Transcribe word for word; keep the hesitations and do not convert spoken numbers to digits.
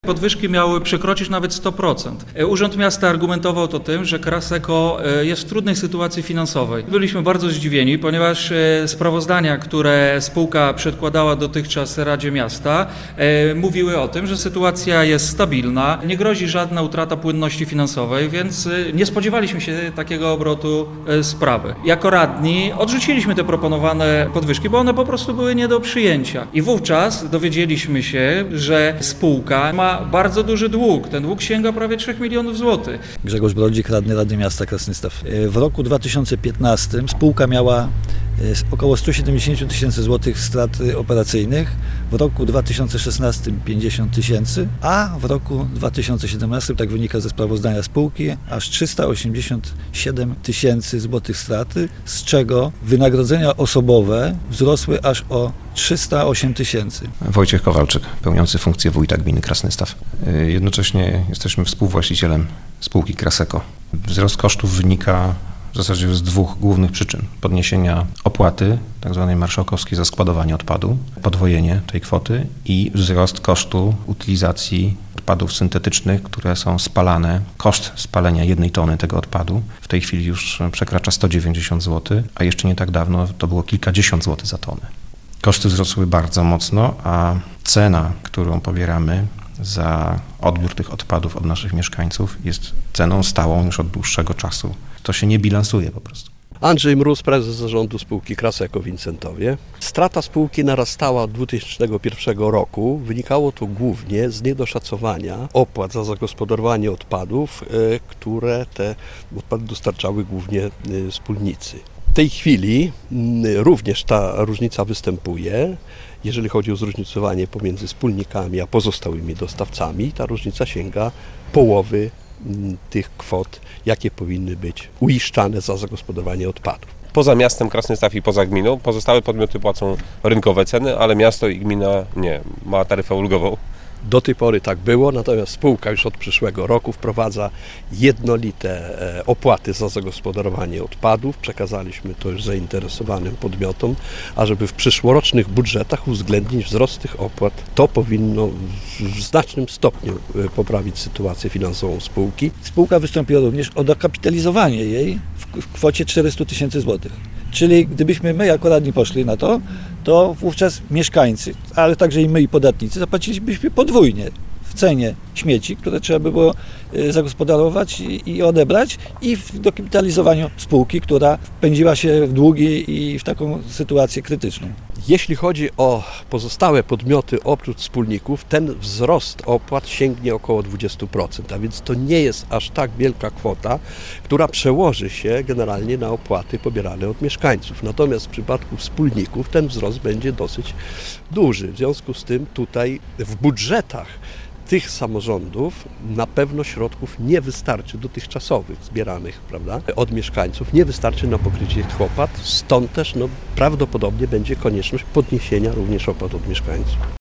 Podwyżki miały przekroczyć nawet sto procent. Urząd Miasta argumentował to tym, że Kraseco jest w trudnej sytuacji finansowej. Byliśmy bardzo zdziwieni, ponieważ sprawozdania, które spółka przedkładała dotychczas Radzie Miasta, mówiły o tym, że sytuacja jest stabilna, nie grozi żadna utrata płynności finansowej, więc nie spodziewaliśmy się takiego obrotu sprawy. Jako radni odrzuciliśmy te proponowane podwyżki, bo one po prostu były nie do przyjęcia. I wówczas dowiedzieliśmy się, że spółka ma bardzo duży dług. Ten dług sięga prawie trzech milionów złotych. Grzegorz Brodzik, radny Rady Miasta Krasnystaw. W roku dwa tysiące piętnastym spółka miała około sto siedemdziesiąt tysięcy złotych strat operacyjnych, w roku dwa tysiące szesnastym pięćdziesiąt tysięcy, a w roku dwa tysiące siedemnastym, tak wynika ze sprawozdania spółki, aż trzysta osiemdziesiąt siedem tysięcy złotych straty, z czego wynagrodzenia osobowe wzrosły aż o trzysta osiem tysięcy. Wojciech Kowalczyk, pełniący funkcję wójta gminy Krasnystaw. Jednocześnie jesteśmy współwłaścicielem spółki Kraseco. Wzrost kosztów wynika w zasadzie z dwóch głównych przyczyn. Podniesienia opłaty, tak zwanej marszałkowskiej za składowanie odpadu, podwojenie tej kwoty i wzrost kosztu utylizacji odpadów syntetycznych, które są spalane. Koszt spalenia jednej tony tego odpadu w tej chwili już przekracza sto dziewięćdziesiąt złotych, a jeszcze nie tak dawno to było kilkadziesiąt złotych za tonę. Koszty wzrosły bardzo mocno, a cena, którą pobieramy za odbiór tych odpadów od naszych mieszkańców, jest ceną stałą już od dłuższego czasu. To się nie bilansuje po prostu. Andrzej Mróz, prezes zarządu spółki Kraseco w Wincentowie. Strata spółki narastała od dwa tysiące pierwszego roku. Wynikało to głównie z niedoszacowania opłat za zagospodarowanie odpadów, które te odpady dostarczały głównie wspólnicy. W tej chwili również ta różnica występuje. Jeżeli chodzi o zróżnicowanie pomiędzy wspólnikami a pozostałymi dostawcami, ta różnica sięga połowy tych kwot, jakie powinny być uiszczane za zagospodarowanie odpadów. Poza miastem Krasnystaw i poza gminą pozostałe podmioty płacą rynkowe ceny, ale miasto i gmina nie, ma taryfę ulgową. Do tej pory tak było, natomiast spółka już od przyszłego roku wprowadza jednolite opłaty za zagospodarowanie odpadów. Przekazaliśmy to już zainteresowanym podmiotom, ażeby w przyszłorocznych budżetach uwzględnić wzrost tych opłat. To powinno w znacznym stopniu poprawić sytuację finansową spółki. Spółka wystąpiła również o dokapitalizowanie jej w kwocie czterysta tysięcy złotych. Czyli gdybyśmy my jako radni poszli na to, to wówczas mieszkańcy, ale także i my i podatnicy zapłacilibyśmy podwójnie w cenie śmieci, które trzeba by było zagospodarować i odebrać, i w dokapitalizowaniu spółki, która wpędziła się w długi i w taką sytuację krytyczną. Jeśli chodzi o pozostałe podmioty oprócz wspólników, ten wzrost opłat sięgnie około dwadzieścia procent, a więc to nie jest aż tak wielka kwota, która przełoży się generalnie na opłaty pobierane od mieszkańców. Natomiast w przypadku wspólników ten wzrost będzie dosyć duży. W związku z tym tutaj w budżetach tych samorządów na pewno środków nie wystarczy dotychczasowych zbieranych, prawda, od mieszkańców, nie wystarczy na pokrycie tych opłat, stąd też no, prawdopodobnie będzie konieczność podniesienia również opłat od mieszkańców.